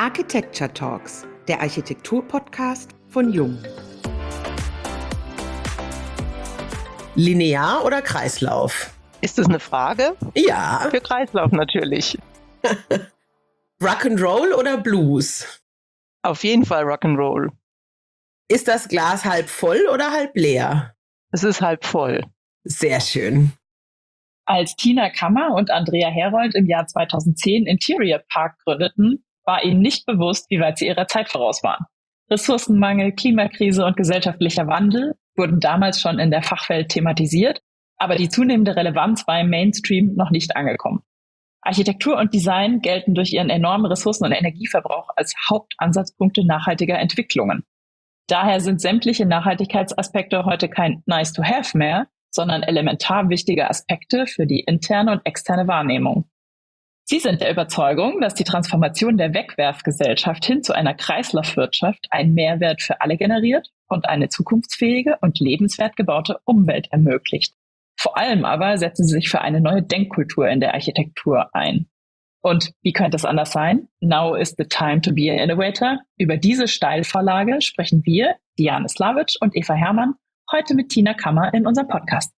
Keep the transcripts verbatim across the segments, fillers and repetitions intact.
Architecture Talks, der Architektur-Podcast von Jung. Linear oder Kreislauf? Ist das eine Frage? Ja. Für Kreislauf natürlich. Rock'n'Roll oder Blues? Auf jeden Fall Rock'n'Roll. Ist das Glas halb voll oder halb leer? Es ist halb voll. Sehr schön. Als Tina Kammer und Andrea Herold im Jahr zweitausendzehn Interior Park gründeten, war ihnen nicht bewusst, wie weit sie ihrer Zeit voraus waren. Ressourcenmangel, Klimakrise und gesellschaftlicher Wandel wurden damals schon in der Fachwelt thematisiert, aber die zunehmende Relevanz war im Mainstream noch nicht angekommen. Architektur und Design gelten durch ihren enormen Ressourcen- und Energieverbrauch als Hauptansatzpunkte nachhaltiger Entwicklungen. Daher sind sämtliche Nachhaltigkeitsaspekte heute kein Nice-to-have mehr, sondern elementar wichtige Aspekte für die interne und externe Wahrnehmung. Sie sind der Überzeugung, dass die Transformation der Wegwerfgesellschaft hin zu einer Kreislaufwirtschaft einen Mehrwert für alle generiert und eine zukunftsfähige und lebenswert gebaute Umwelt ermöglicht. Vor allem aber setzen sie sich für eine neue Denkkultur in der Architektur ein. Und wie könnte es anders sein? Now is the time to be an innovator. Über diese Steilvorlage sprechen wir, Diane Slavic und Eva Herrmann, heute mit Tina Kammer in unserem Podcast.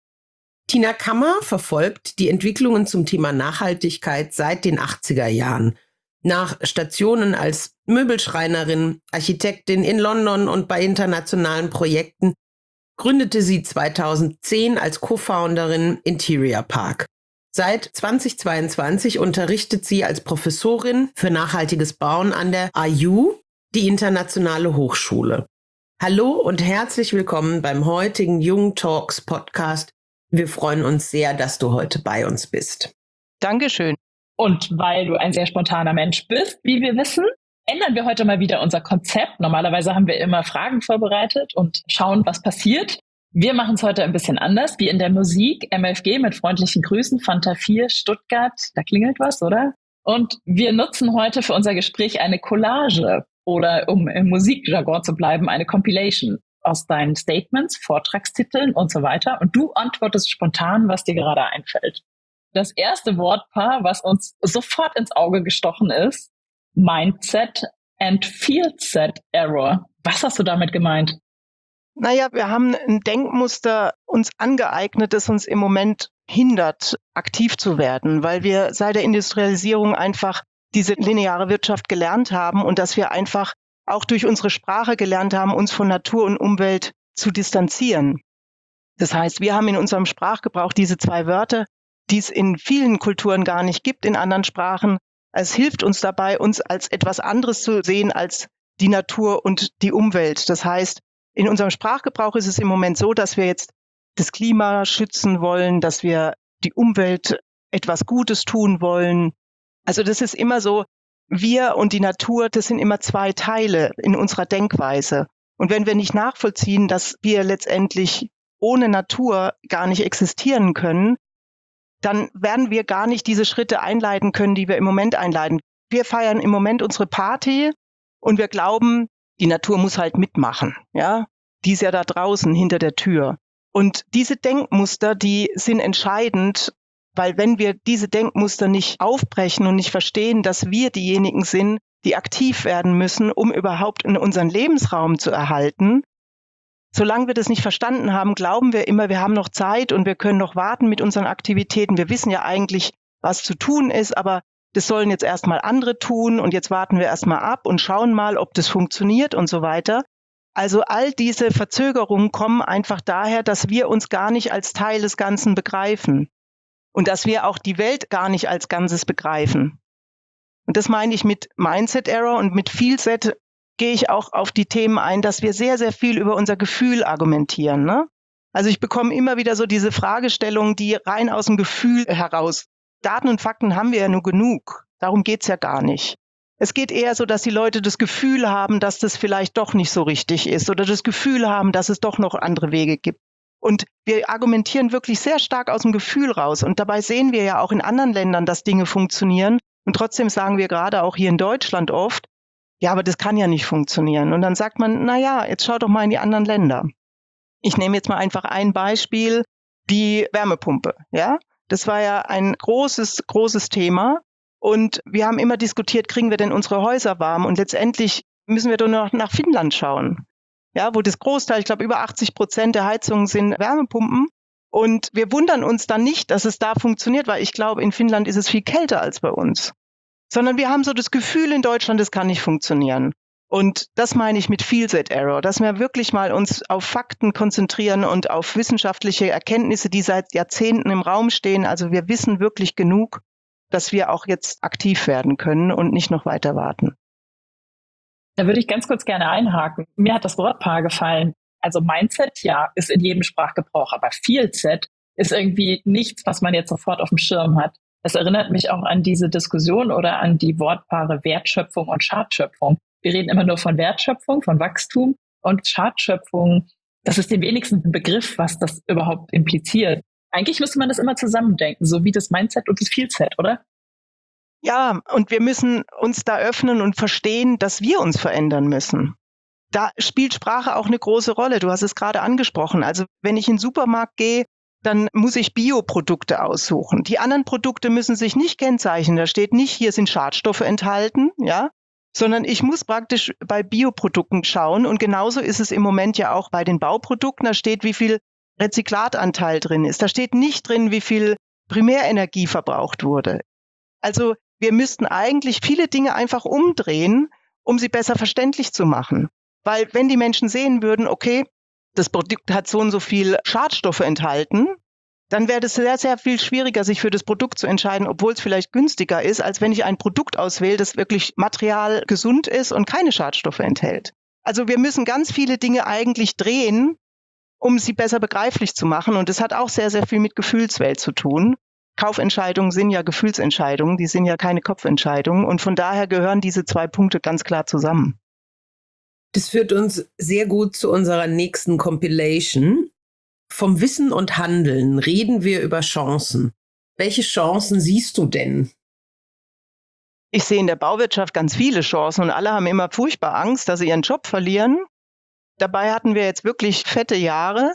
Tina Kammer verfolgt die Entwicklungen zum Thema Nachhaltigkeit seit den achtziger Jahren. Nach Stationen als Möbelschreinerin, Architektin in London und bei internationalen Projekten gründete sie zweitausendzehn als Co-Founderin Interior Park. Seit zweitausendzweiundzwanzig unterrichtet sie als Professorin für nachhaltiges Bauen an der I U, die Internationale Hochschule. Hallo und herzlich willkommen beim heutigen Jung Talks Podcast. Wir freuen uns sehr, dass du heute bei uns bist. Dankeschön. Und weil du ein sehr spontaner Mensch bist, wie wir wissen, ändern wir heute mal wieder unser Konzept. Normalerweise haben wir immer Fragen vorbereitet und schauen, was passiert. Wir machen es heute ein bisschen anders, wie in der Musik. M F G mit freundlichen Grüßen, Fanta vier, Stuttgart. Da klingelt was, oder? Und wir nutzen heute für unser Gespräch eine Collage oder, um im Musikjargon zu bleiben, eine Compilation aus deinen Statements, Vortragstiteln und so weiter. Und du antwortest spontan, was dir gerade einfällt. Das erste Wortpaar, was uns sofort ins Auge gestochen ist, Mindset and Fieldset Error. Was hast du damit gemeint? Naja, wir haben ein Denkmuster uns angeeignet, das uns im Moment hindert, aktiv zu werden, weil wir seit der Industrialisierung einfach diese lineare Wirtschaft gelernt haben und dass wir einfach auch durch unsere Sprache gelernt haben, uns von Natur und Umwelt zu distanzieren. Das heißt, wir haben in unserem Sprachgebrauch diese zwei Wörter, die es in vielen Kulturen gar nicht gibt, in anderen Sprachen. Es hilft uns dabei, uns als etwas anderes zu sehen als die Natur und die Umwelt. Das heißt, in unserem Sprachgebrauch ist es im Moment so, dass wir jetzt das Klima schützen wollen, dass wir die Umwelt etwas Gutes tun wollen. Also das ist immer so, wir und die Natur, das sind immer zwei Teile in unserer Denkweise. Und wenn wir nicht nachvollziehen, dass wir letztendlich ohne Natur gar nicht existieren können, dann werden wir gar nicht diese Schritte einleiten können, die wir im Moment einleiten. Wir feiern im Moment unsere Party und wir glauben, die Natur muss halt mitmachen. Ja, die ist ja da draußen hinter der Tür. Und diese Denkmuster, die sind entscheidend, weil wenn wir diese Denkmuster nicht aufbrechen und nicht verstehen, dass wir diejenigen sind, die aktiv werden müssen, um überhaupt in unseren Lebensraum zu erhalten, solange wir das nicht verstanden haben, glauben wir immer, wir haben noch Zeit und wir können noch warten mit unseren Aktivitäten. Wir wissen ja eigentlich, was zu tun ist, aber das sollen jetzt erstmal andere tun und jetzt warten wir erstmal ab und schauen mal, ob das funktioniert und so weiter. Also all diese Verzögerungen kommen einfach daher, dass wir uns gar nicht als Teil des Ganzen begreifen. Und dass wir auch die Welt gar nicht als Ganzes begreifen. Und das meine ich mit Mindset Error und mit Fieldset gehe ich auch auf die Themen ein, dass wir sehr, sehr viel über unser Gefühl argumentieren. Ne? Also ich bekomme immer wieder so diese Fragestellungen, die rein aus dem Gefühl heraus. Daten und Fakten haben wir ja nur genug. Darum geht's ja gar nicht. Es geht eher so, dass die Leute das Gefühl haben, dass das vielleicht doch nicht so richtig ist oder das Gefühl haben, dass es doch noch andere Wege gibt. Und wir argumentieren wirklich sehr stark aus dem Gefühl raus. Und dabei sehen wir ja auch in anderen Ländern, dass Dinge funktionieren. Und trotzdem sagen wir gerade auch hier in Deutschland oft, ja, aber das kann ja nicht funktionieren. Und dann sagt man, na ja, jetzt schau doch mal in die anderen Länder. Ich nehme jetzt mal einfach ein Beispiel, die Wärmepumpe. Ja, das war ja ein großes, großes Thema. Und wir haben immer diskutiert, kriegen wir denn unsere Häuser warm? Und letztendlich müssen wir doch noch nach Finnland schauen. Ja, wo das Großteil, ich glaube über achtzig Prozent der Heizungen sind Wärmepumpen. Und wir wundern uns dann nicht, dass es da funktioniert, weil ich glaube, in Finnland ist es viel kälter als bei uns. Sondern wir haben so das Gefühl in Deutschland, es kann nicht funktionieren. Und das meine ich mit Feel-Set Error, dass wir wirklich mal uns auf Fakten konzentrieren und auf wissenschaftliche Erkenntnisse, die seit Jahrzehnten im Raum stehen. Also wir wissen wirklich genug, dass wir auch jetzt aktiv werden können und nicht noch weiter warten. Da würde ich ganz kurz gerne einhaken. Mir hat das Wortpaar gefallen. Also Mindset, ja, ist in jedem Sprachgebrauch, aber Feel-Set ist irgendwie nichts, was man jetzt sofort auf dem Schirm hat. Das erinnert mich auch an diese Diskussion oder an die Wortpaare Wertschöpfung und Schadschöpfung. Wir reden immer nur von Wertschöpfung, von Wachstum, und Schadschöpfung, das ist dem wenigsten ein Begriff, was das überhaupt impliziert. Eigentlich müsste man das immer zusammendenken, so wie das Mindset und das Feel-Set, oder? Ja, und wir müssen uns da öffnen und verstehen, dass wir uns verändern müssen. Da spielt Sprache auch eine große Rolle. Du hast es gerade angesprochen. Also wenn ich in den Supermarkt gehe, dann muss ich Bioprodukte aussuchen. Die anderen Produkte müssen sich nicht kennzeichnen. Da steht nicht, hier sind Schadstoffe enthalten, ja, sondern ich muss praktisch bei Bioprodukten schauen. Und genauso ist es im Moment ja auch bei den Bauprodukten. Da steht, wie viel Rezyklatanteil drin ist. Da steht nicht drin, wie viel Primärenergie verbraucht wurde. Also wir müssten eigentlich viele Dinge einfach umdrehen, um sie besser verständlich zu machen. Weil wenn die Menschen sehen würden, okay, das Produkt hat so und so viel Schadstoffe enthalten, dann wäre es sehr, sehr viel schwieriger, sich für das Produkt zu entscheiden, obwohl es vielleicht günstiger ist, als wenn ich ein Produkt auswähle, das wirklich material gesund ist und keine Schadstoffe enthält. Also wir müssen ganz viele Dinge eigentlich drehen, um sie besser begreiflich zu machen. Und das hat auch sehr, sehr viel mit Gefühlswelt zu tun. Kaufentscheidungen sind ja Gefühlsentscheidungen, die sind ja keine Kopfentscheidungen. Und von daher gehören diese zwei Punkte ganz klar zusammen. Das führt uns sehr gut zu unserer nächsten Compilation. Vom Wissen und Handeln reden wir über Chancen. Welche Chancen siehst du denn? Ich sehe in der Bauwirtschaft ganz viele Chancen und alle haben immer furchtbar Angst, dass sie ihren Job verlieren. Dabei hatten wir jetzt wirklich fette Jahre.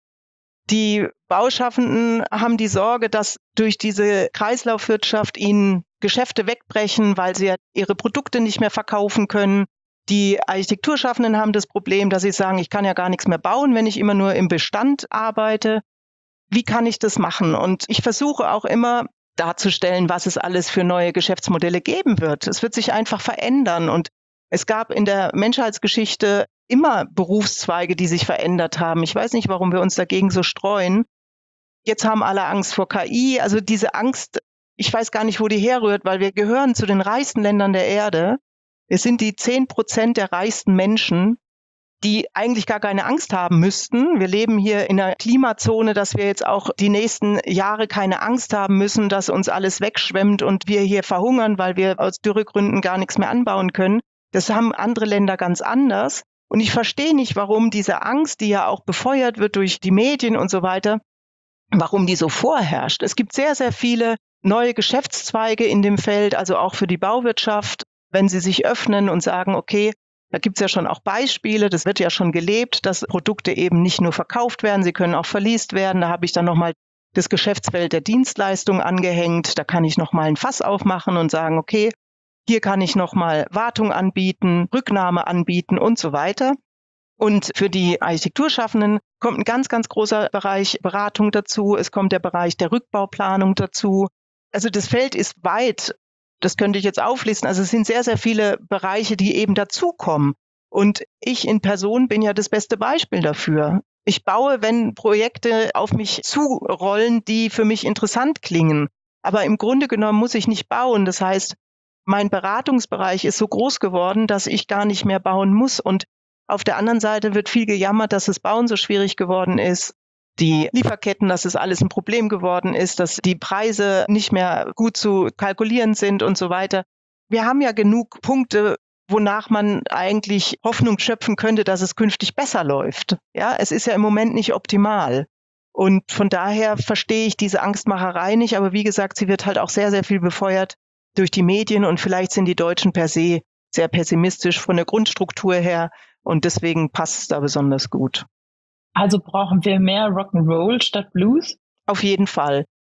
Die Bauschaffenden haben die Sorge, dass durch diese Kreislaufwirtschaft ihnen Geschäfte wegbrechen, weil sie ja ihre Produkte nicht mehr verkaufen können. Die Architekturschaffenden haben das Problem, dass sie sagen, ich kann ja gar nichts mehr bauen, wenn ich immer nur im Bestand arbeite. Wie kann ich das machen? Und ich versuche auch immer darzustellen, was es alles für neue Geschäftsmodelle geben wird. Es wird sich einfach verändern. Und es gab in der Menschheitsgeschichte immer Berufszweige, die sich verändert haben. Ich weiß nicht, warum wir uns dagegen so streuen. Jetzt haben alle Angst vor K I. Also diese Angst, ich weiß gar nicht, wo die herrührt, weil wir gehören zu den reichsten Ländern der Erde. Wir sind die zehn Prozent der reichsten Menschen, die eigentlich gar keine Angst haben müssten. Wir leben hier in einer Klimazone, dass wir jetzt auch die nächsten Jahre keine Angst haben müssen, dass uns alles wegschwemmt und wir hier verhungern, weil wir aus Dürregründen gar nichts mehr anbauen können. Das haben andere Länder ganz anders. Und ich verstehe nicht, warum diese Angst, die ja auch befeuert wird durch die Medien und so weiter, warum die so vorherrscht. Es gibt sehr, sehr viele neue Geschäftszweige in dem Feld, also auch für die Bauwirtschaft, wenn sie sich öffnen und sagen, okay, da gibt es ja schon auch Beispiele, das wird ja schon gelebt, dass Produkte eben nicht nur verkauft werden, sie können auch verleast werden. Da habe ich dann nochmal das Geschäftsfeld der Dienstleistung angehängt. Da kann ich nochmal ein Fass aufmachen und sagen, okay, hier kann ich nochmal Wartung anbieten, Rücknahme anbieten und so weiter. Und für die Architekturschaffenden kommt ein ganz, ganz großer Bereich Beratung dazu. Es kommt der Bereich der Rückbauplanung dazu. Also das Feld ist weit. Das könnte ich jetzt auflisten. Also es sind sehr, sehr viele Bereiche, die eben dazukommen. Und ich in Person bin ja das beste Beispiel dafür. Ich baue, wenn Projekte auf mich zurollen, die für mich interessant klingen. Aber im Grunde genommen muss ich nicht bauen. Das heißt, mein Beratungsbereich ist so groß geworden, dass ich gar nicht mehr bauen muss. Und auf der anderen Seite wird viel gejammert, dass das Bauen so schwierig geworden ist. Die Lieferketten, dass es alles ein Problem geworden ist, dass die Preise nicht mehr gut zu kalkulieren sind und so weiter. Wir haben ja genug Punkte, wonach man eigentlich Hoffnung schöpfen könnte, dass es künftig besser läuft. Ja, es ist ja im Moment nicht optimal. Und von daher verstehe ich diese Angstmacherei nicht. Aber wie gesagt, sie wird halt auch sehr, sehr viel befeuert durch die Medien. Und vielleicht sind die Deutschen per se sehr pessimistisch von der Grundstruktur her. Und deswegen passt es da besonders gut. Also brauchen wir mehr Rock'n'Roll statt Blues? Auf jeden Fall.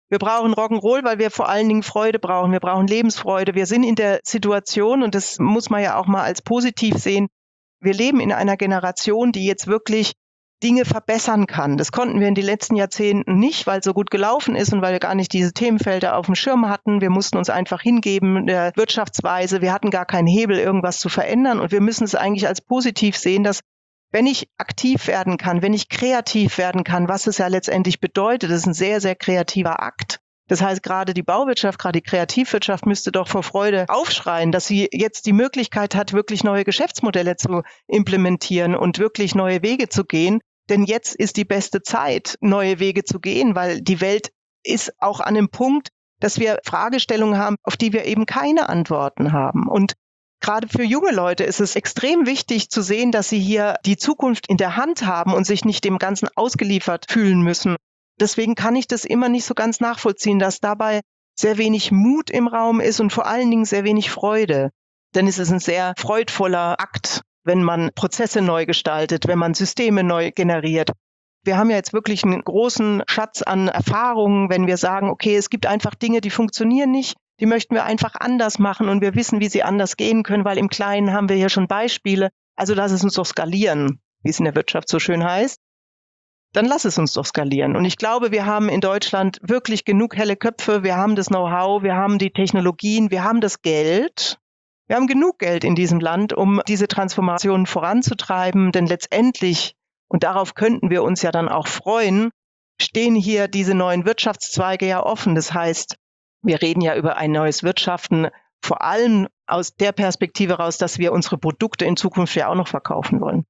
Wir brauchen Rock'n'Roll, weil wir vor allen Dingen Freude brauchen. Wir brauchen Lebensfreude. Wir sind in der Situation, und das muss man ja auch mal als positiv sehen, wir leben in einer Generation, die jetzt wirklich Dinge verbessern kann. Das konnten wir in den letzten Jahrzehnten nicht, weil es so gut gelaufen ist und weil wir gar nicht diese Themenfelder auf dem Schirm hatten. Wir mussten uns einfach hingeben der Wirtschaftsweise. Wir hatten gar keinen Hebel, irgendwas zu verändern. Und wir müssen es eigentlich als positiv sehen, dass wenn ich aktiv werden kann, wenn ich kreativ werden kann, was es ja letztendlich bedeutet, das ist ein sehr, sehr kreativer Akt. Das heißt, gerade die Bauwirtschaft, gerade die Kreativwirtschaft müsste doch vor Freude aufschreien, dass sie jetzt die Möglichkeit hat, wirklich neue Geschäftsmodelle zu implementieren und wirklich neue Wege zu gehen. Denn jetzt ist die beste Zeit, neue Wege zu gehen, weil die Welt ist auch an dem Punkt, dass wir Fragestellungen haben, auf die wir eben keine Antworten haben. Und gerade für junge Leute ist es extrem wichtig zu sehen, dass sie hier die Zukunft in der Hand haben und sich nicht dem Ganzen ausgeliefert fühlen müssen. Deswegen kann ich das immer nicht so ganz nachvollziehen, dass dabei sehr wenig Mut im Raum ist und vor allen Dingen sehr wenig Freude. Denn es ist ein sehr freudvoller Akt, wenn man Prozesse neu gestaltet, wenn man Systeme neu generiert. Wir haben ja jetzt wirklich einen großen Schatz an Erfahrungen, wenn wir sagen, okay, es gibt einfach Dinge, die funktionieren nicht. Die möchten wir einfach anders machen und wir wissen, wie sie anders gehen können, weil im Kleinen haben wir hier schon Beispiele. Also lass es uns doch skalieren, wie es in der Wirtschaft so schön heißt. Dann lass es uns doch skalieren. Und ich glaube, wir haben in Deutschland wirklich genug helle Köpfe. Wir haben das Know-how, wir haben die Technologien, wir haben das Geld. Wir haben genug Geld in diesem Land, um diese Transformation voranzutreiben. Denn letztendlich, und darauf könnten wir uns ja dann auch freuen, stehen hier diese neuen Wirtschaftszweige ja offen. Das heißt, wir reden ja über ein neues Wirtschaften, vor allem aus der Perspektive raus, dass wir unsere Produkte in Zukunft ja auch noch verkaufen wollen.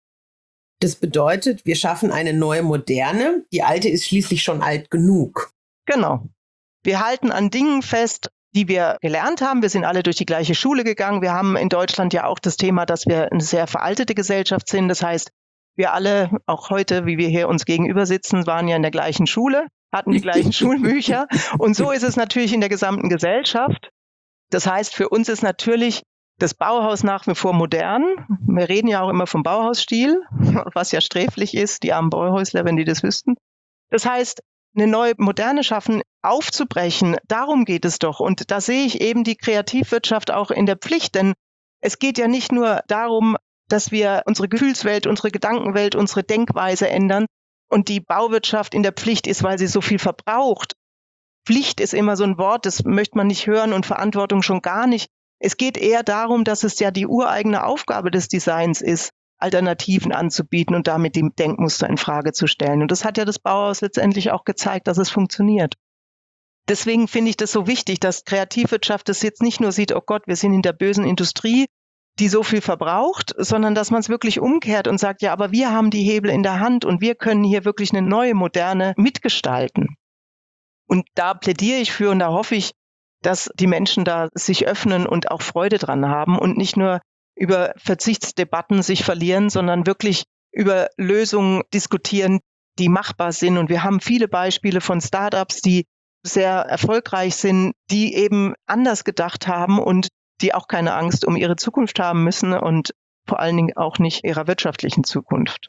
Das bedeutet, wir schaffen eine neue Moderne. Die alte ist schließlich schon alt genug. Genau. Wir halten an Dingen fest, die wir gelernt haben. Wir sind alle durch die gleiche Schule gegangen. Wir haben in Deutschland ja auch das Thema, dass wir eine sehr veraltete Gesellschaft sind. Das heißt, wir alle, auch heute, wie wir hier uns gegenüber sitzen, waren ja in der gleichen Schule, hatten die gleichen Schulbücher. Und so ist es natürlich in der gesamten Gesellschaft. Das heißt, für uns ist natürlich das Bauhaus nach wie vor modern. Wir reden ja auch immer vom Bauhausstil, was ja sträflich ist, die armen Bauhäusler, wenn die das wüssten. Das heißt, eine neue Moderne schaffen, aufzubrechen, darum geht es doch. Und da sehe ich eben die Kreativwirtschaft auch in der Pflicht, denn es geht ja nicht nur darum, dass wir unsere Gefühlswelt, unsere Gedankenwelt, unsere Denkweise ändern und die Bauwirtschaft in der Pflicht ist, weil sie so viel verbraucht. Pflicht ist immer so ein Wort, das möchte man nicht hören und Verantwortung schon gar nicht. Es geht eher darum, dass es ja die ureigene Aufgabe des Designs ist, Alternativen anzubieten und damit die Denkmuster in Frage zu stellen. Und das hat ja das Bauhaus letztendlich auch gezeigt, dass es funktioniert. Deswegen finde ich das so wichtig, dass Kreativwirtschaft das jetzt nicht nur sieht, oh Gott, wir sind in der bösen Industrie, die so viel verbraucht, sondern dass man es wirklich umkehrt und sagt, ja, aber wir haben die Hebel in der Hand und wir können hier wirklich eine neue, moderne mitgestalten. Und da plädiere ich für und da hoffe ich, dass die Menschen da sich öffnen und auch Freude dran haben und nicht nur über Verzichtsdebatten sich verlieren, sondern wirklich über Lösungen diskutieren, die machbar sind. Und wir haben viele Beispiele von Startups, die sehr erfolgreich sind, die eben anders gedacht haben und die auch keine Angst um ihre Zukunft haben müssen und vor allen Dingen auch nicht ihrer wirtschaftlichen Zukunft.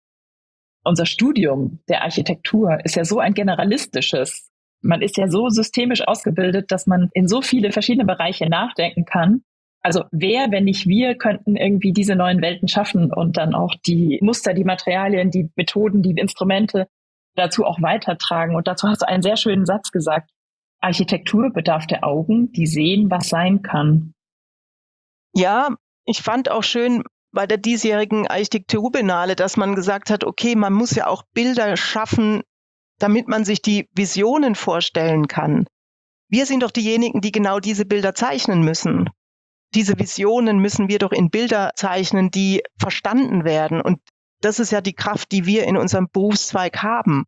Unser Studium der Architektur ist ja so ein generalistisches. Man ist ja so systemisch ausgebildet, dass man in so viele verschiedene Bereiche nachdenken kann. Also wer, wenn nicht wir, könnten irgendwie diese neuen Welten schaffen und dann auch die Muster, die Materialien, die Methoden, die Instrumente dazu auch weitertragen. Und dazu hast du einen sehr schönen Satz gesagt. Architektur bedarf der Augen, die sehen, was sein kann. Ja, ich fand auch schön bei der diesjährigen Architekturbiennale, dass man gesagt hat, okay, man muss ja auch Bilder schaffen, damit man sich die Visionen vorstellen kann. Wir sind doch diejenigen, die genau diese Bilder zeichnen müssen. Diese Visionen müssen wir doch in Bilder zeichnen, die verstanden werden. Und das ist ja die Kraft, die wir in unserem Berufszweig haben.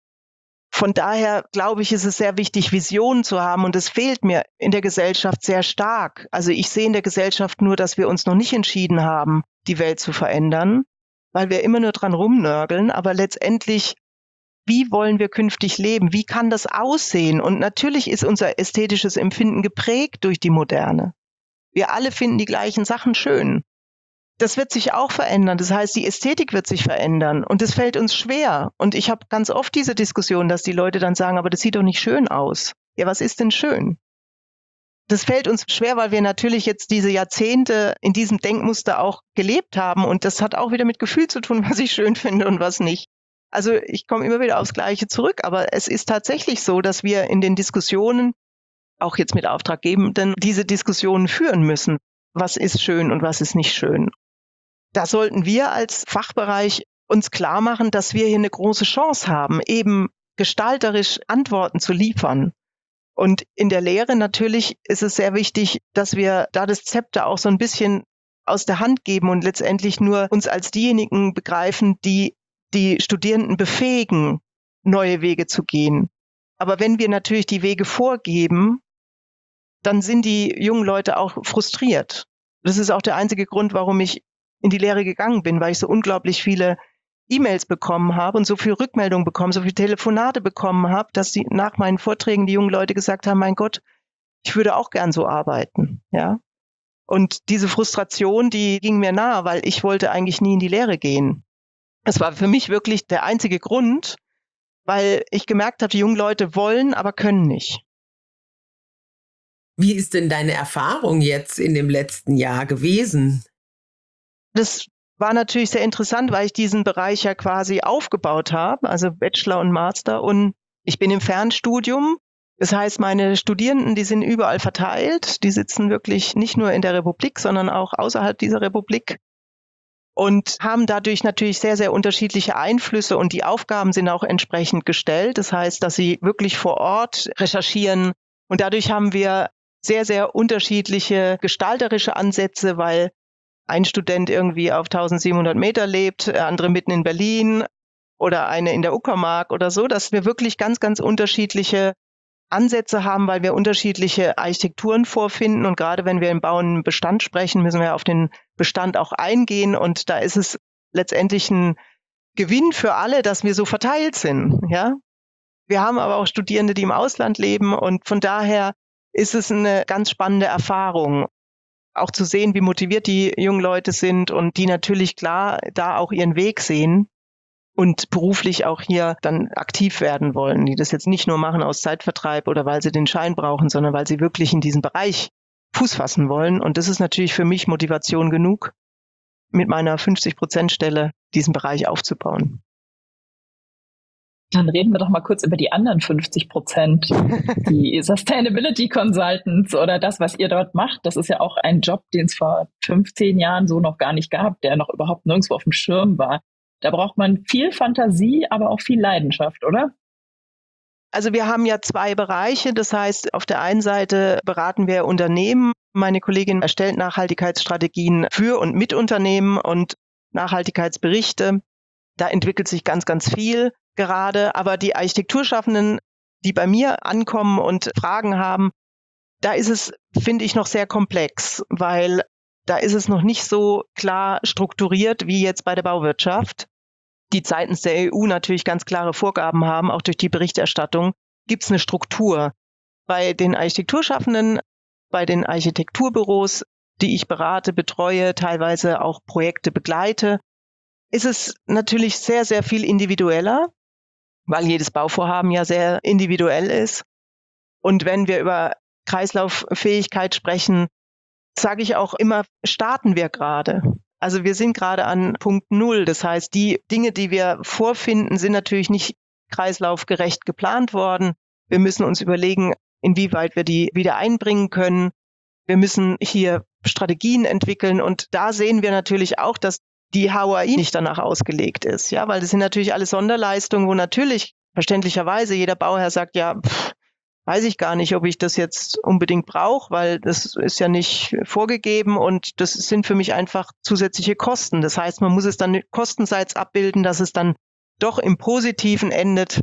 Von daher glaube ich, ist es sehr wichtig, Visionen zu haben. Und es fehlt mir in der Gesellschaft sehr stark. Also ich sehe in der Gesellschaft nur, dass wir uns noch nicht entschieden haben, die Welt zu verändern, weil wir immer nur dran rumnörgeln. Aber letztendlich, wie wollen wir künftig leben? Wie kann das aussehen? Und natürlich ist unser ästhetisches Empfinden geprägt durch die Moderne. Wir alle finden die gleichen Sachen schön. Das wird sich auch verändern. Das heißt, die Ästhetik wird sich verändern und das fällt uns schwer. Und ich habe ganz oft diese Diskussion, dass die Leute dann sagen, aber das sieht doch nicht schön aus. Ja, was ist denn schön? Das fällt uns schwer, weil wir natürlich jetzt diese Jahrzehnte in diesem Denkmuster auch gelebt haben und das hat auch wieder mit Gefühl zu tun, was ich schön finde und was nicht. Also ich komme immer wieder aufs Gleiche zurück, aber es ist tatsächlich so, dass wir in den Diskussionen, auch jetzt mit Auftraggebenden, diese Diskussionen führen müssen. Was ist schön und was ist nicht schön? Da sollten wir als Fachbereich uns klar machen, dass wir hier eine große Chance haben, eben gestalterisch Antworten zu liefern. Und in der Lehre natürlich ist es sehr wichtig, dass wir da das Zepter auch so ein bisschen aus der Hand geben und letztendlich nur uns als diejenigen begreifen, die die Studierenden befähigen, neue Wege zu gehen. Aber wenn wir natürlich die Wege vorgeben, dann sind die jungen Leute auch frustriert. Das ist auch der einzige Grund, warum ich in die Lehre gegangen bin, weil ich so unglaublich viele E-Mails bekommen habe und so viel Rückmeldungen bekommen, so viele Telefonate bekommen habe, dass die nach meinen Vorträgen die jungen Leute gesagt haben, mein Gott, ich würde auch gern so arbeiten, ja. Und diese Frustration, die ging mir nahe, weil ich wollte eigentlich nie in die Lehre gehen. Es war für mich wirklich der einzige Grund, weil ich gemerkt habe, die jungen Leute wollen, aber können nicht. Wie ist denn deine Erfahrung jetzt in dem letzten Jahr gewesen? Das war natürlich sehr interessant, weil ich diesen Bereich ja quasi aufgebaut habe, also Bachelor und Master. Und ich bin im Fernstudium. Das heißt, meine Studierenden, die sind überall verteilt. Die sitzen wirklich nicht nur in der Republik, sondern auch außerhalb dieser Republik und haben dadurch natürlich sehr, sehr unterschiedliche Einflüsse. Und die Aufgaben sind auch entsprechend gestellt. Das heißt, dass sie wirklich vor Ort recherchieren. Und dadurch haben wir sehr, sehr unterschiedliche gestalterische Ansätze, weil ein Student irgendwie auf eintausendsiebenhundert Meter lebt, andere mitten in Berlin oder eine in der Uckermark oder so, dass wir wirklich ganz, ganz unterschiedliche Ansätze haben, weil wir unterschiedliche Architekturen vorfinden. Und gerade wenn wir im bauenden Bestand sprechen, müssen wir auf den Bestand auch eingehen. Und da ist es letztendlich ein Gewinn für alle, dass wir so verteilt sind. Ja, wir haben aber auch Studierende, die im Ausland leben. Und von daher ist es eine ganz spannende Erfahrung, auch zu sehen, wie motiviert die jungen Leute sind und die natürlich klar da auch ihren Weg sehen und beruflich auch hier dann aktiv werden wollen, die das jetzt nicht nur machen aus Zeitvertreib oder weil sie den Schein brauchen, sondern weil sie wirklich in diesem Bereich Fuß fassen wollen. Und das ist natürlich für mich Motivation genug, mit meiner fünfzig-Prozent-Stelle diesen Bereich aufzubauen. Dann reden wir doch mal kurz über die anderen fünfzig Prozent, die Sustainability Consultants oder das, was ihr dort macht. Das ist ja auch ein Job, den es vor fünfzehn Jahren so noch gar nicht gab, der noch überhaupt nirgendwo auf dem Schirm war. Da braucht man viel Fantasie, aber auch viel Leidenschaft, oder? Also wir haben ja zwei Bereiche. Das heißt, auf der einen Seite beraten wir Unternehmen. Meine Kollegin erstellt Nachhaltigkeitsstrategien für und mit Unternehmen und Nachhaltigkeitsberichte. Da entwickelt sich ganz, ganz viel gerade. Aber die Architekturschaffenden, die bei mir ankommen und Fragen haben, da ist es, finde ich, noch sehr komplex, weil da ist es noch nicht so klar strukturiert wie jetzt bei der Bauwirtschaft, die seitens der E U natürlich ganz klare Vorgaben haben, auch durch die Berichterstattung, gibt es eine Struktur. Bei den Architekturschaffenden, bei den Architekturbüros, die ich berate, betreue, teilweise auch Projekte begleite, ist es natürlich sehr, sehr viel individueller, weil jedes Bauvorhaben ja sehr individuell ist. Und wenn wir über Kreislauffähigkeit sprechen, sage ich auch immer, starten wir gerade. Also wir sind gerade an Punkt Null. Das heißt, die Dinge, die wir vorfinden, sind natürlich nicht kreislaufgerecht geplant worden. Wir müssen uns überlegen, inwieweit wir die wieder einbringen können. Wir müssen hier Strategien entwickeln. Und da sehen wir natürlich auch, dass die H O A I nicht danach ausgelegt ist. Ja, weil das sind natürlich alles Sonderleistungen, wo natürlich verständlicherweise jeder Bauherr sagt, ja, pff, weiß ich gar nicht, ob ich das jetzt unbedingt brauche, weil das ist ja nicht vorgegeben und das sind für mich einfach zusätzliche Kosten. Das heißt, man muss es dann kostenseits abbilden, dass es dann doch im Positiven endet.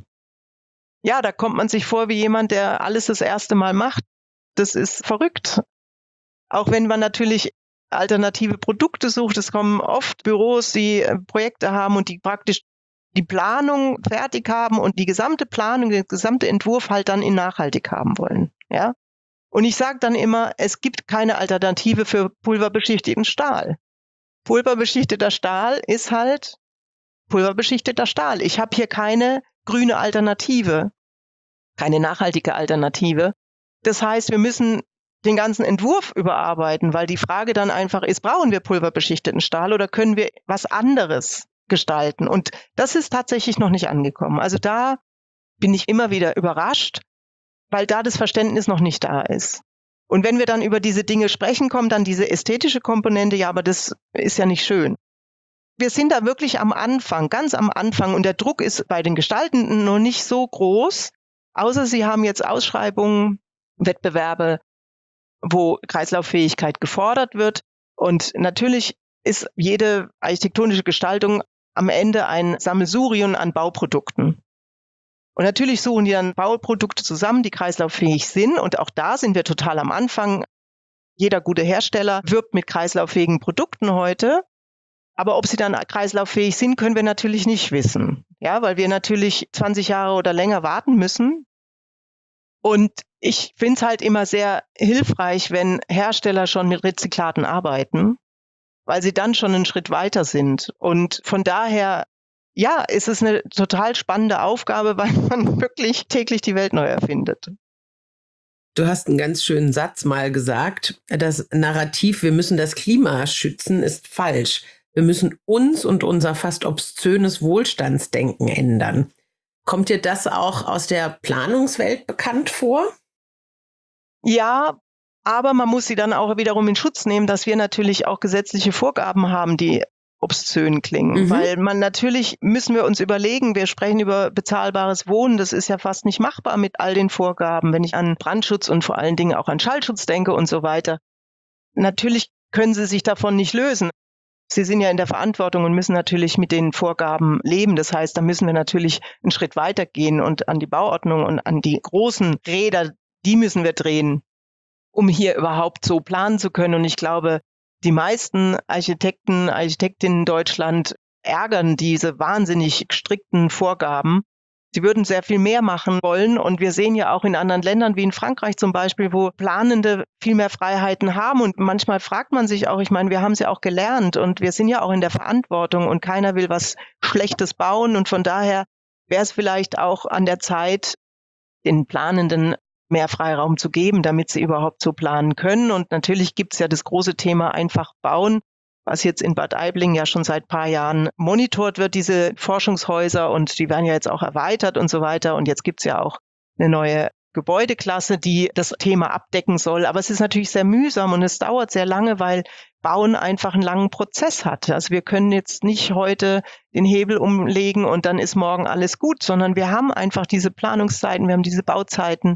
Ja, da kommt man sich vor wie jemand, der alles das erste Mal macht. Das ist verrückt. Auch wenn man natürlich alternative Produkte sucht. Es kommen oft Büros, die Projekte haben und die praktisch die Planung fertig haben und die gesamte Planung, den gesamte Entwurf halt dann in nachhaltig haben wollen. Ja. Und ich sage dann immer, es gibt keine Alternative für pulverbeschichtigten Stahl. Pulverbeschichteter Stahl ist halt pulverbeschichteter Stahl. Ich habe hier keine grüne Alternative, keine nachhaltige Alternative. Das heißt, wir müssen den ganzen Entwurf überarbeiten, weil die Frage dann einfach ist, brauchen wir pulverbeschichteten Stahl oder können wir was anderes gestalten? Und das ist tatsächlich noch nicht angekommen. Also da bin ich immer wieder überrascht, weil da das Verständnis noch nicht da ist. Und wenn wir dann über diese Dinge sprechen, kommt dann diese ästhetische Komponente, ja, aber das ist ja nicht schön. Wir sind da wirklich am Anfang, ganz am Anfang und der Druck ist bei den Gestaltenden noch nicht so groß, außer sie haben jetzt Ausschreibungen, Wettbewerbe, wo Kreislauffähigkeit gefordert wird. Und natürlich ist jede architektonische Gestaltung am Ende ein Sammelsurium an Bauprodukten. Und natürlich suchen die dann Bauprodukte zusammen, die kreislauffähig sind. Und auch da sind wir total am Anfang. Jeder gute Hersteller wirbt mit kreislauffähigen Produkten heute. Aber ob sie dann kreislauffähig sind, können wir natürlich nicht wissen. Ja, weil wir natürlich zwanzig Jahre oder länger warten müssen. Und ich finde es halt immer sehr hilfreich, wenn Hersteller schon mit Rezyklaten arbeiten, weil sie dann schon einen Schritt weiter sind. Und von daher, ja, ist es eine total spannende Aufgabe, weil man wirklich täglich die Welt neu erfindet. Du hast einen ganz schönen Satz mal gesagt, das Narrativ, wir müssen das Klima schützen, ist falsch. Wir müssen uns und unser fast obszönes Wohlstandsdenken ändern. Kommt dir das auch aus der Planungswelt bekannt vor? Ja, aber man muss sie dann auch wiederum in Schutz nehmen, dass wir natürlich auch gesetzliche Vorgaben haben, die obszön klingen. Mhm. Weil man natürlich, müssen wir uns überlegen, wir sprechen über bezahlbares Wohnen, das ist ja fast nicht machbar mit all den Vorgaben, wenn ich an Brandschutz und vor allen Dingen auch an Schallschutz denke und so weiter. Natürlich können sie sich davon nicht lösen. Sie sind ja in der Verantwortung und müssen natürlich mit den Vorgaben leben. Das heißt, da müssen wir natürlich einen Schritt weiter gehen und an die Bauordnung und an die großen Räder, die müssen wir drehen, um hier überhaupt so planen zu können. Und ich glaube, die meisten Architekten, Architektinnen in Deutschland ärgern diese wahnsinnig strikten Vorgaben. Sie würden sehr viel mehr machen wollen. Und wir sehen ja auch in anderen Ländern, wie in Frankreich zum Beispiel, wo Planende viel mehr Freiheiten haben. Und manchmal fragt man sich auch, ich meine, wir haben es ja auch gelernt und wir sind ja auch in der Verantwortung und keiner will was Schlechtes bauen. Und von daher wäre es vielleicht auch an der Zeit, den Planenden mehr Freiraum zu geben, damit sie überhaupt so planen können. Und natürlich gibt es ja das große Thema einfach bauen, was jetzt in Bad Aibling ja schon seit ein paar Jahren monitort wird, diese Forschungshäuser, und die werden ja jetzt auch erweitert und so weiter. Und jetzt gibt es ja auch eine neue Gebäudeklasse, die das Thema abdecken soll. Aber es ist natürlich sehr mühsam und es dauert sehr lange, weil Bauen einfach einen langen Prozess hat. Also wir können jetzt nicht heute den Hebel umlegen und dann ist morgen alles gut, sondern wir haben einfach diese Planungszeiten, wir haben diese Bauzeiten.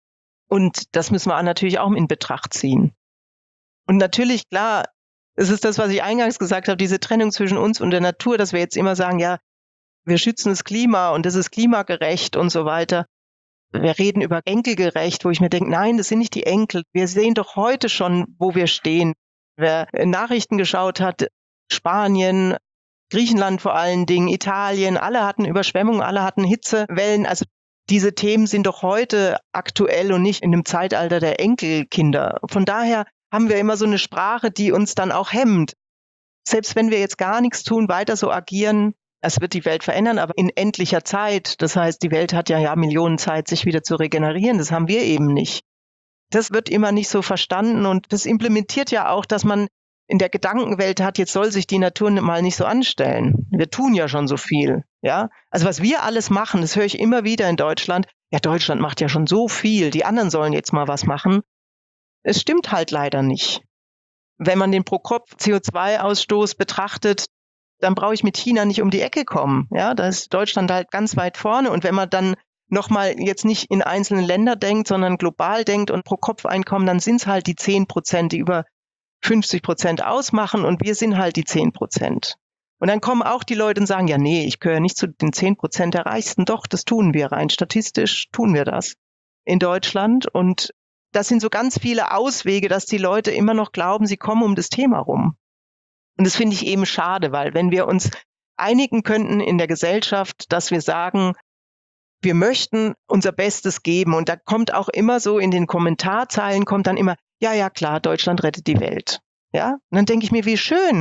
Und das müssen wir natürlich auch in Betracht ziehen. Und natürlich, klar, es ist das, was ich eingangs gesagt habe, diese Trennung zwischen uns und der Natur, dass wir jetzt immer sagen, ja, wir schützen das Klima und das ist klimagerecht und so weiter. Wir reden über enkelgerecht, wo ich mir denke, nein, das sind nicht die Enkel. Wir sehen doch heute schon, wo wir stehen. Wer Nachrichten geschaut hat, Spanien, Griechenland vor allen Dingen, Italien, alle hatten Überschwemmungen, alle hatten Hitzewellen. Also diese Themen sind doch heute aktuell und nicht in dem Zeitalter der Enkelkinder. Von daher haben wir immer so eine Sprache, die uns dann auch hemmt. Selbst wenn wir jetzt gar nichts tun, weiter so agieren, es wird die Welt verändern, aber in endlicher Zeit. Das heißt, die Welt hat ja, ja Millionen Zeit, sich wieder zu regenerieren. Das haben wir eben nicht. Das wird immer nicht so verstanden und das implementiert ja auch, dass man in der Gedankenwelt hat, jetzt soll sich die Natur mal nicht so anstellen. Wir tun ja schon so viel. Ja, also was wir alles machen, das höre ich immer wieder in Deutschland. Ja, Deutschland macht ja schon so viel. Die anderen sollen jetzt mal was machen. Es stimmt halt leider nicht. Wenn man den Pro-Kopf-C O zwei Ausstoß betrachtet, dann brauche ich mit China nicht um die Ecke kommen. Ja, da ist Deutschland halt ganz weit vorne. Und wenn man dann nochmal jetzt nicht in einzelne Länder denkt, sondern global denkt und Pro-Kopf-Einkommen, dann sind es halt die zehn Prozent, die über fünfzig Prozent ausmachen und wir sind halt die zehn Prozent. Und dann kommen auch die Leute und sagen, ja, nee, ich gehöre nicht zu den zehn Prozent der Reichsten. Doch, das tun wir rein. Statistisch tun wir das in Deutschland. Und das sind so ganz viele Auswege, dass die Leute immer noch glauben, sie kommen um das Thema rum. Und das finde ich eben schade, weil wenn wir uns einigen könnten in der Gesellschaft, dass wir sagen, wir möchten unser Bestes geben. Und da kommt auch immer so in den Kommentarzeilen kommt dann immer, ja, ja, klar, Deutschland rettet die Welt. Ja, und dann denke ich mir, wie schön.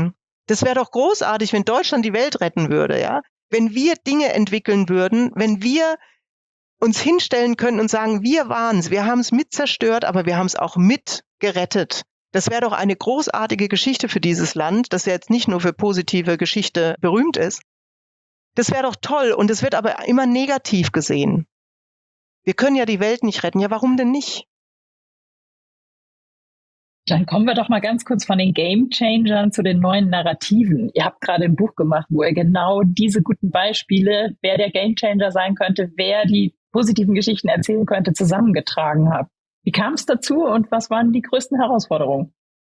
Das wäre doch großartig, wenn Deutschland die Welt retten würde, ja? Wenn wir Dinge entwickeln würden, wenn wir uns hinstellen können und sagen, wir waren's, wir haben es mit zerstört, aber wir haben es auch mit gerettet. Das wäre doch eine großartige Geschichte für dieses Land, das ja jetzt nicht nur für positive Geschichte berühmt ist. Das wäre doch toll und es wird aber immer negativ gesehen. Wir können ja die Welt nicht retten. Ja, warum denn nicht? Dann kommen wir doch mal ganz kurz von den Game-Changern zu den neuen Narrativen. Ihr habt gerade ein Buch gemacht, wo ihr genau diese guten Beispiele, wer der Game-Changer sein könnte, wer die positiven Geschichten erzählen könnte, zusammengetragen habt. Wie kam es dazu und was waren die größten Herausforderungen?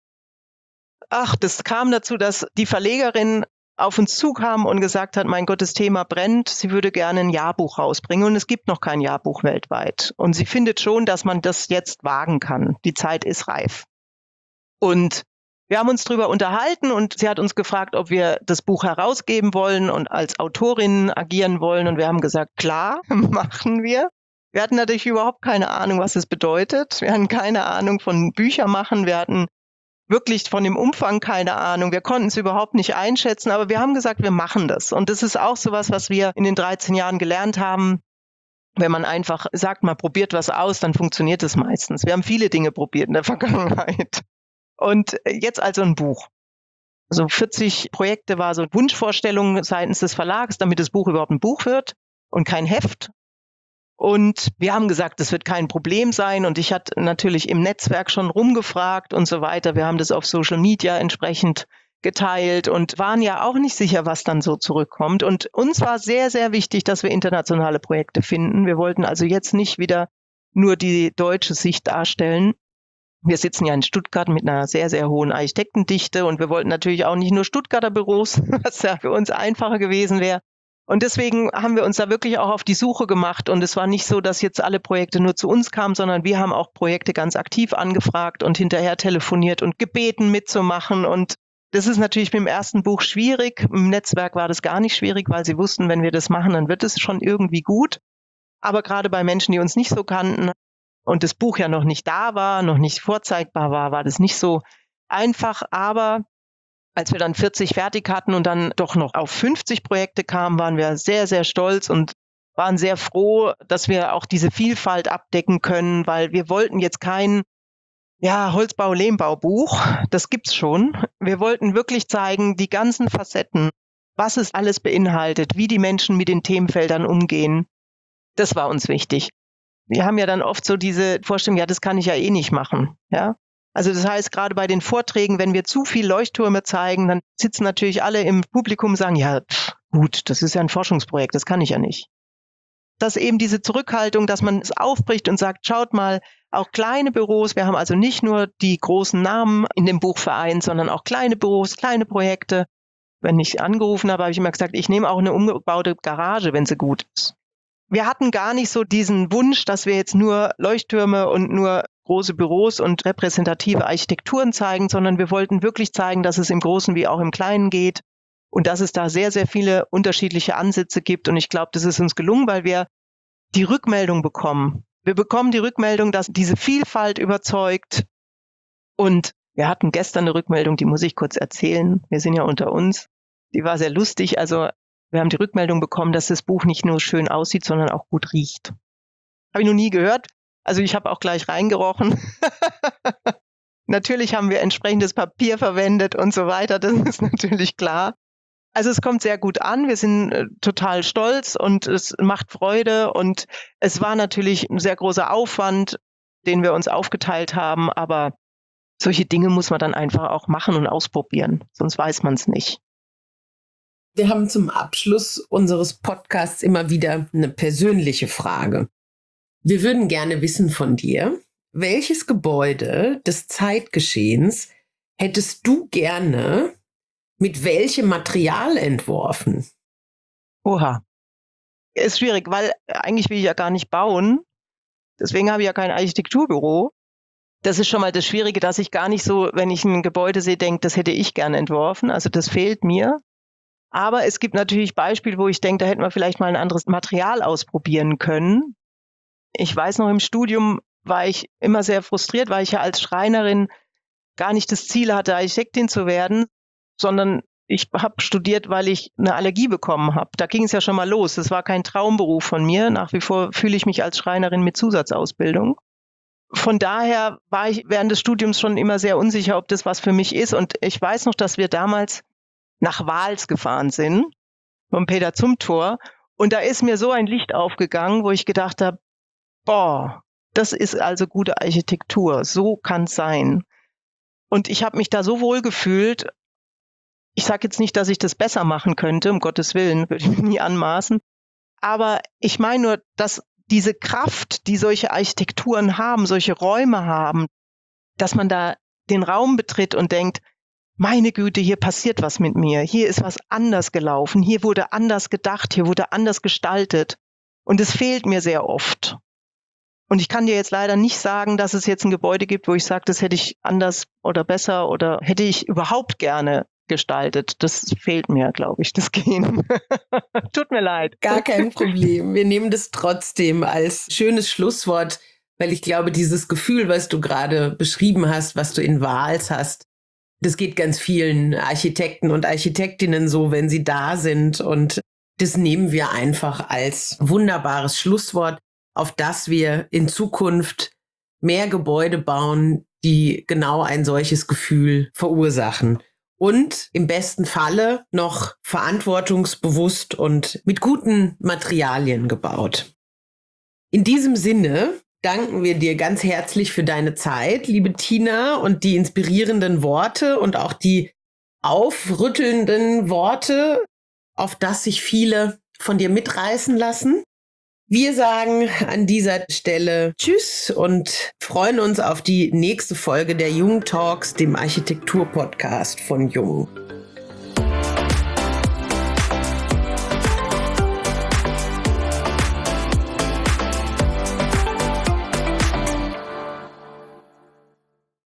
Ach, das kam dazu, dass die Verlegerin auf uns zukam und gesagt hat, mein Gott, das Thema brennt, sie würde gerne ein Jahrbuch rausbringen und es gibt noch kein Jahrbuch weltweit. Und sie findet schon, dass man das jetzt wagen kann. Die Zeit ist reif. Und wir haben uns darüber unterhalten und sie hat uns gefragt, ob wir das Buch herausgeben wollen und als Autorinnen agieren wollen. Und wir haben gesagt, klar, machen wir. Wir hatten natürlich überhaupt keine Ahnung, was es bedeutet. Wir hatten keine Ahnung von Bücher machen. Wir hatten wirklich von dem Umfang keine Ahnung. Wir konnten es überhaupt nicht einschätzen, aber wir haben gesagt, wir machen das. Und das ist auch sowas, was wir in den dreizehn Jahren gelernt haben. Wenn man einfach sagt, man probiert was aus, dann funktioniert es meistens. Wir haben viele Dinge probiert in der Vergangenheit. Und jetzt also ein Buch. Also vierzig Projekte war so Wunschvorstellung seitens des Verlags, damit das Buch überhaupt ein Buch wird und kein Heft. Und wir haben gesagt, das wird kein Problem sein. Und ich hatte natürlich im Netzwerk schon rumgefragt und so weiter. Wir haben das auf Social Media entsprechend geteilt und waren ja auch nicht sicher, was dann so zurückkommt. Und uns war sehr, sehr wichtig, dass wir internationale Projekte finden. Wir wollten also jetzt nicht wieder nur die deutsche Sicht darstellen. Wir sitzen ja in Stuttgart mit einer sehr, sehr hohen Architektendichte und wir wollten natürlich auch nicht nur Stuttgarter Büros, was ja für uns einfacher gewesen wäre. Und deswegen haben wir uns da wirklich auch auf die Suche gemacht und es war nicht so, dass jetzt alle Projekte nur zu uns kamen, sondern wir haben auch Projekte ganz aktiv angefragt und hinterher telefoniert und gebeten mitzumachen. Und das ist natürlich mit dem ersten Buch schwierig. Im Netzwerk war das gar nicht schwierig, weil sie wussten, wenn wir das machen, dann wird es schon irgendwie gut. Aber gerade bei Menschen, die uns nicht so kannten, und das Buch ja noch nicht da war, noch nicht vorzeigbar war, war das nicht so einfach. Aber als wir dann vierzig fertig hatten und dann doch noch auf fünfzig Projekte kamen, waren wir sehr, sehr stolz und waren sehr froh, dass wir auch diese Vielfalt abdecken können, weil wir wollten jetzt kein ja, Holzbau-Lehmbau-Buch, das gibt's schon. Wir wollten wirklich zeigen, die ganzen Facetten, was es alles beinhaltet, wie die Menschen mit den Themenfeldern umgehen. Das war uns wichtig. Wir haben ja dann oft so diese Vorstellung, ja, das kann ich ja eh nicht machen, ja. Also das heißt, gerade bei den Vorträgen, wenn wir zu viel Leuchttürme zeigen, dann sitzen natürlich alle im Publikum und sagen, ja, pff, gut, das ist ja ein Forschungsprojekt, das kann ich ja nicht. Dass eben diese Zurückhaltung, dass man es aufbricht und sagt, schaut mal, auch kleine Büros, wir haben also nicht nur die großen Namen in dem Buch vereint, sondern auch kleine Büros, kleine Projekte. Wenn ich angerufen habe, habe ich immer gesagt, ich nehme auch eine umgebaute Garage, wenn sie gut ist. Wir hatten gar nicht so diesen Wunsch, dass wir jetzt nur Leuchttürme und nur große Büros und repräsentative Architekturen zeigen, sondern wir wollten wirklich zeigen, dass es im Großen wie auch im Kleinen geht und dass es da sehr, sehr viele unterschiedliche Ansätze gibt. Und ich glaube, das ist uns gelungen, weil wir die Rückmeldung bekommen. Wir bekommen die Rückmeldung, dass diese Vielfalt überzeugt. Und wir hatten gestern eine Rückmeldung, die muss ich kurz erzählen. Wir sind ja unter uns. Die war sehr lustig. Also wir haben die Rückmeldung bekommen, dass das Buch nicht nur schön aussieht, sondern auch gut riecht. Habe ich noch nie gehört. Also ich habe auch gleich reingerochen. Natürlich haben wir entsprechendes Papier verwendet und so weiter. Das ist natürlich klar. Also es kommt sehr gut an. Wir sind äh, total stolz und es macht Freude. Und es war natürlich ein sehr großer Aufwand, den wir uns aufgeteilt haben. Aber solche Dinge muss man dann einfach auch machen und ausprobieren. Sonst weiß man es nicht. Wir haben zum Abschluss unseres Podcasts immer wieder eine persönliche Frage. Wir würden gerne wissen von dir, welches Gebäude des Zeitgeschehens hättest du gerne mit welchem Material entworfen? Oha. Ist schwierig, weil eigentlich will ich ja gar nicht bauen. Deswegen habe ich ja kein Architekturbüro. Das ist schon mal das Schwierige, dass ich gar nicht so, wenn ich ein Gebäude sehe, denke, das hätte ich gerne entworfen. Also das fehlt mir. Aber es gibt natürlich Beispiele, wo ich denke, da hätten wir vielleicht mal ein anderes Material ausprobieren können. Ich weiß noch, im Studium war ich immer sehr frustriert, weil ich ja als Schreinerin gar nicht das Ziel hatte, Architektin zu werden, sondern Ich habe studiert, weil ich eine Allergie bekommen habe. Da ging es ja schon mal los. Das war kein Traumberuf von mir. Nach wie vor fühle ich mich als Schreinerin mit Zusatzausbildung. Von daher war ich während des Studiums schon immer sehr unsicher, ob das was für mich ist. Und ich weiß noch, dass wir damals nach Wals gefahren sind, vom Peter zum Tor. Und da ist mir so ein Licht aufgegangen, wo ich gedacht habe, boah, das ist also gute Architektur. So kann es sein. Und ich habe mich da so wohl gefühlt. Ich sage jetzt nicht, dass ich das besser machen könnte, um Gottes Willen, würde ich mir nie anmaßen. Aber ich meine nur, dass diese Kraft, die solche Architekturen haben, solche Räume haben, dass man da den Raum betritt und denkt, meine Güte, hier passiert was mit mir, hier ist was anders gelaufen, hier wurde anders gedacht, hier wurde anders gestaltet. Und es fehlt mir sehr oft. Und ich kann dir jetzt leider nicht sagen, dass es jetzt ein Gebäude gibt, wo ich sage, das hätte ich anders oder besser oder hätte ich überhaupt gerne gestaltet. Das fehlt mir, glaube ich, das Gehen. Tut mir leid. Gar kein Problem. Wir nehmen das trotzdem als schönes Schlusswort, weil ich glaube, dieses Gefühl, was du gerade beschrieben hast, was du in Wals hast, das geht ganz vielen Architekten und Architektinnen so, wenn sie da sind. Und das nehmen wir einfach als wunderbares Schlusswort, auf das wir in Zukunft mehr Gebäude bauen, die genau ein solches Gefühl verursachen. Und im besten Falle noch verantwortungsbewusst und mit guten Materialien gebaut. In diesem Sinne danken wir dir ganz herzlich für deine Zeit, liebe Tina, und die inspirierenden Worte und auch die aufrüttelnden Worte, auf das sich viele von dir mitreißen lassen. Wir sagen an dieser Stelle Tschüss und freuen uns auf die nächste Folge der Jung Talks, dem Architektur-Podcast von Jung.